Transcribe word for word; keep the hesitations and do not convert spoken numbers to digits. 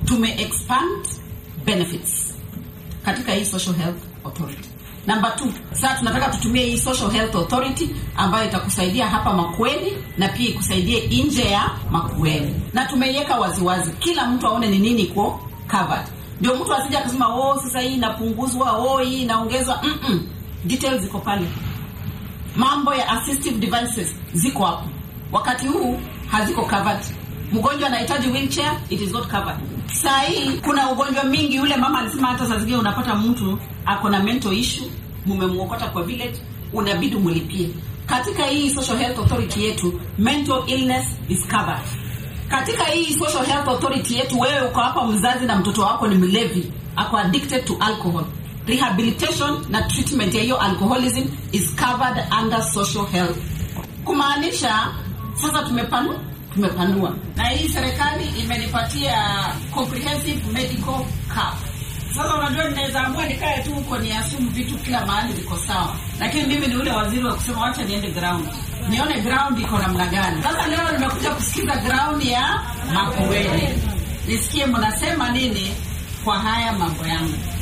tume expand benefits katika hii social health authority. Number two, sasa tunataka tutumie hii social health authority ambayo itakusaidia hapa Makueni na pia ikusaidie nje ya Makueni. Na tumeiweka waziwazi kila mtu aone ni nini iko covered. Ndio mtu asije akasema oh sasa hii inapunguzwa, oh hii inaongezwa. Mm -mm. Details ziko pale. Mambo ya assistive devices ziko hapo. Wakati huu haziko covered. Mgonjwa anahitaji wheelchair, it is not covered. Saa hii kuna ugonjwa mingi, yule mama alisema hata saa zingine unapata mtu ako na mental issue, mumemuokota kwa village, unabidi mulipie. Katika hii social health authority yetu, mental illness is covered. Katika hii social health authority yetu, wewe uko hapa mzazi na mtoto wako ni mlevi, ako addicted to alcohol, rehabilitation na treatment ya hiyo alcoholism is covered under social health. Kumaanisha sasa tumepanua tumepanua na hii serikali imenipatia comprehensive medical cap. Sasa unajua ninaweza amua nikae tu huko ni assume vitu kila mahali viko sawa, lakini mimi ni ule waziri wa kusema acha niende ground nione ground iko namna gani. Sasa leo nimekuja kusikiza ground ya Makueni, nisikie mnasema nini kwa haya mambo yangu.